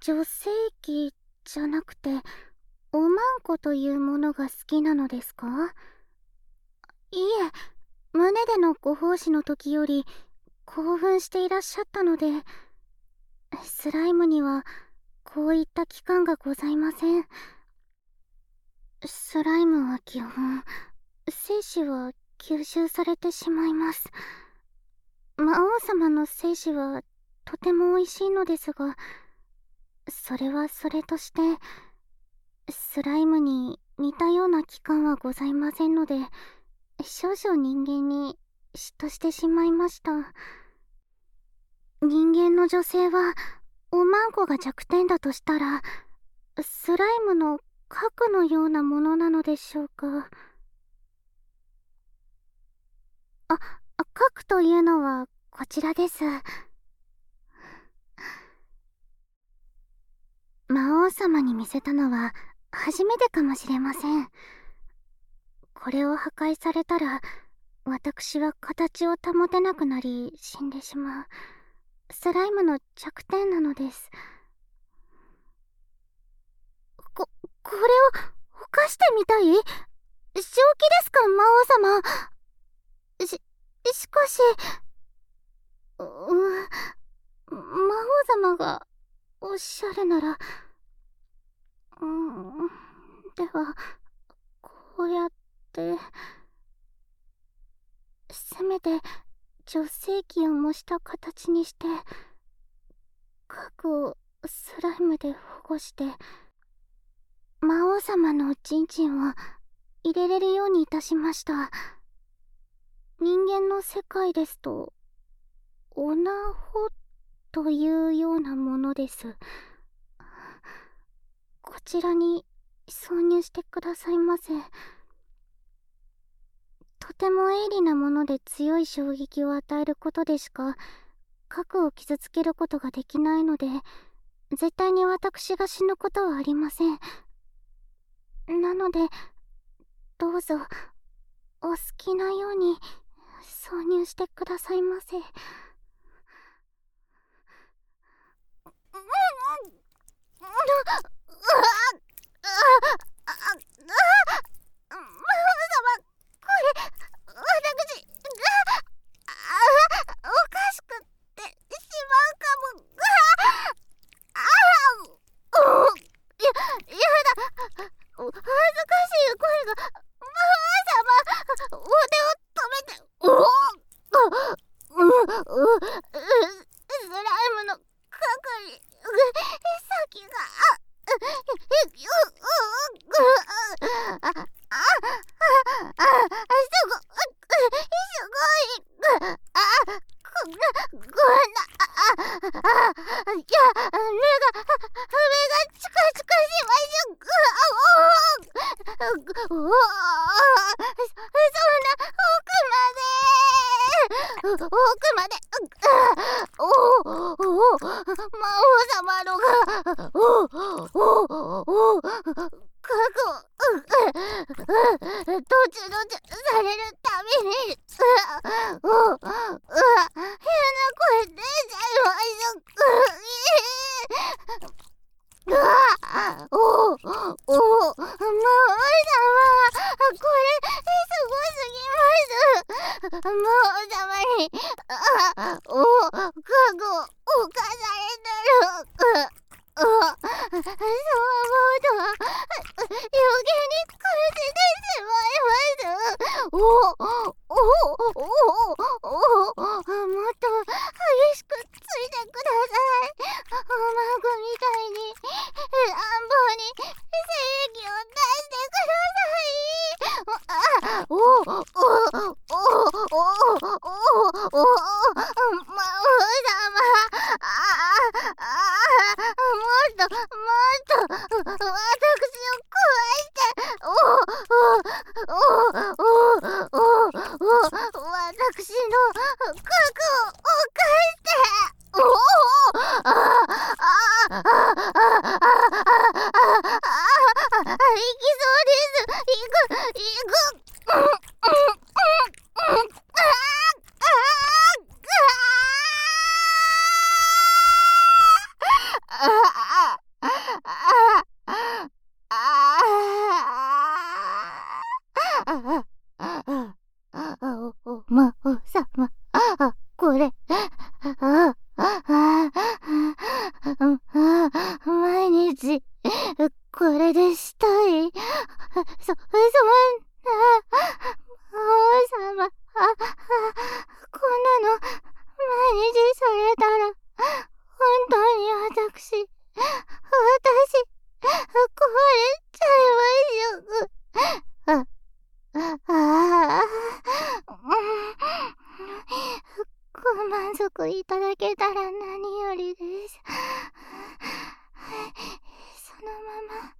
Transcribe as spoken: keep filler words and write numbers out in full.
女性器じゃなくて、おまんこというものが好きなのですか？いえ、胸でのご奉仕の時より興奮していらっしゃったので、スライムにはこういった器官がございません。スライムは基本、精子は吸収されてしまいます。魔王様の精子はとても美味しいのですが、それはそれとして、スライムに似たような器官はございませんので、少々人間に嫉妬してしまいました。人間の女性はおまんこが弱点だとしたら、スライムの核のようなものなのでしょうか。あ、核というのはこちらです。魔王様に見せたのは初めてかもしれません。これを破壊されたら、私は形を保てなくなり死んでしまう。スライムの弱点なのです。こ、これを犯してみたい？正気ですか、魔王様。し、しかし、う、魔王様がおっしゃるなら、うん、では、こうやって、せめて女性器を模した形にして、核をスライムで保護して、魔王様のおちんちんを入れれるようにいたしました。人間の世界ですと、オナホというようなものです。こちらに挿入してくださいませ。とても鋭利なもので強い衝撃を与えることでしか核を傷つけることができないので、絶対に私が死ぬことはありません。なのでどうぞお好きなように挿入してくださいませ。 ああ、毎日、これでしたい。そ、そんな、王様、あ、あ、こんなの、毎日されたら、本当に私、私、壊れちゃいますよ。あ、ああ、ご満足いただけたら何よりです。そのまま